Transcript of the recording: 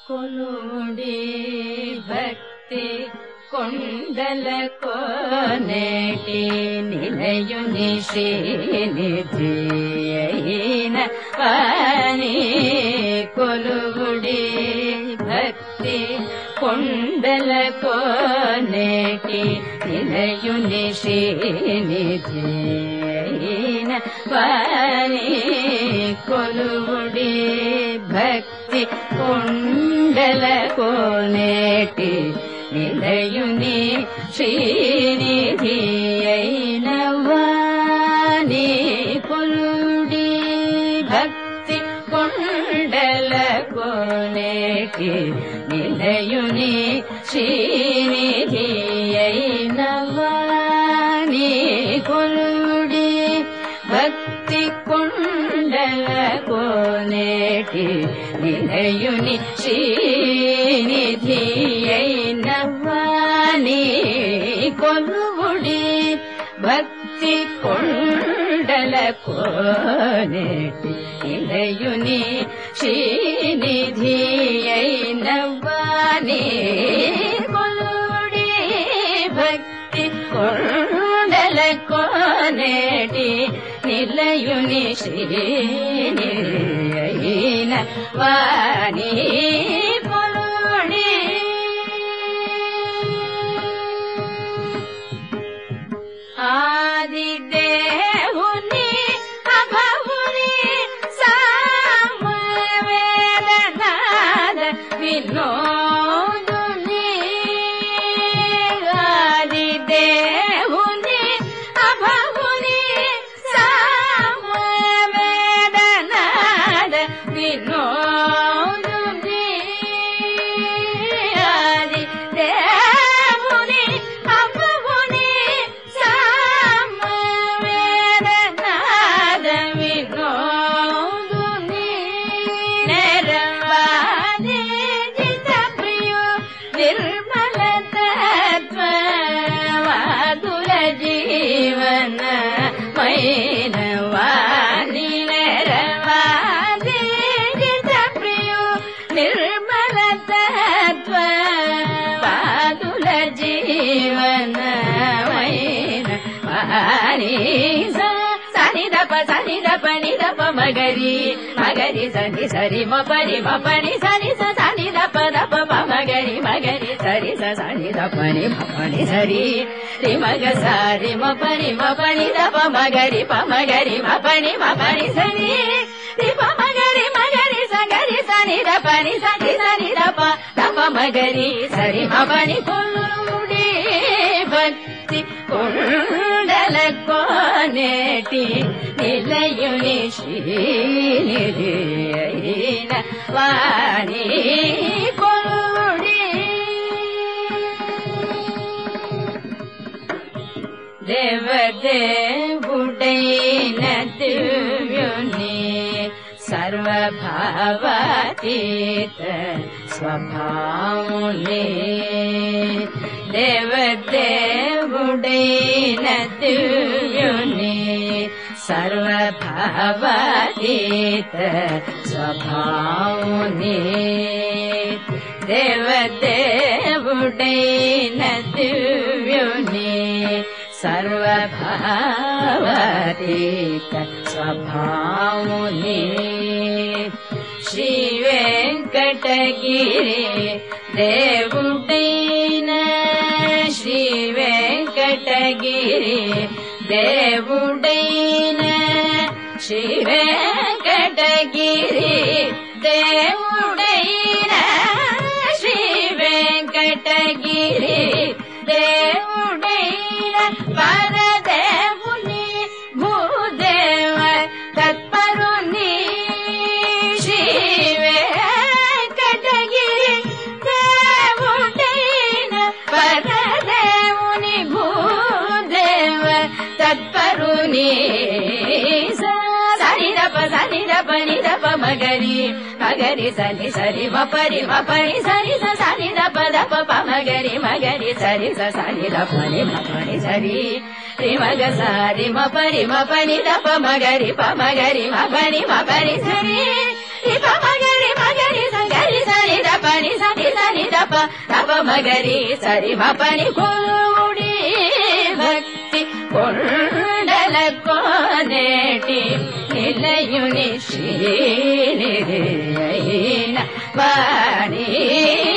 కొలుడి భక్తి కొండల కోనేటి నిలయుని శ్రీనిధి అయిన వాణి కొలుడి భక్తి కొండల కోనేటి నిలయుని శ్రీనిధి అయిన వాణి కొలుడి భక్తి కొండల కోనేటి నిలయుని శ్రీనిధి అయిన వాణి కొలుడి భక్తి కొండల కోనేటి నిలయుని శ్రీనిధి అయిన వాణి కొలుడి భక్తి కొండల కోనేటి నిలయుని శ్రీనిధి అయిన వాణి కొలుడి భక్తి కొండల కోనేటి నిలయుని శ్రీనిధి అయిన వాణి కొలుడి భక్తి కొండల కోనేటి నిలయుని శ్రీనిధి అయిన వాణి కొలుడి ఆది దేవుని అభవుని సామవేదనాద వినోదుని ఆది దేవుని అభవుని సామవేదనాద వినోదుని ఆది దేవుని అభవుని సామవేదనాద వినోదుని నెరవాది జిత ప్రియో నిర్మల తత్వ వాదుల జీవన మైన వాణి నెరవాది జిత ప్రియో నిర్మల తత్వ వాదుల జీవన మైన వాణి సని దప నిదప మగరి మగరి సని సరి మపని మపని సని సని దప దప మగరి మగరి సరి సని దపని మపని సరి రి మగ సారి మపని మపని దప మగరి పమగరి మపని మపని సరి రి పమగరి మగరి సగరి సని దపని సని దప దప మగరి సరి మపని కొలుడి భక్తి కొండల కోనేటి నిలయుని శ్రీనిధి అయిన వాణి కొలుడి దేవదేవుడైన దివ్యుని సర్వభావాతీత స్వభావుని దేవదేవుడైన దివ్యుని సర్వభావాతీత స్వభావుని దేవదేవుడైన దివ్యుని సర్వభావాతీత స్వభావుని శ్రీ వెంకటగిరి దేవుడైన శ్రీ వెంకటగిరి దేవుడైన శ్రీ వెంకటగిరి దేవుడైన శ్రీ వెంకటగిరి దేవుడైన పరదేవుని భూదేవ తత్పరుని శ్రీ వెంకటగిరి దేవుడైన పరదేవుని భూదేవ తత్పరుని సని దప నిదప మగరి మగరి సని సరి మపరి మపరి సరి సని దప దప మగరి మగరి సరి సని దపని మపని సరి రి మగ సారి మపరి మపని దప మగరి పమగరి మపని మపరి సరి రి పమగరి మగరి సగరి సని దపని మగరి సరి మపని కూడి భక్తి కొండల కోనేటి నిలయుని శ్రీనిధి అయిన వాణి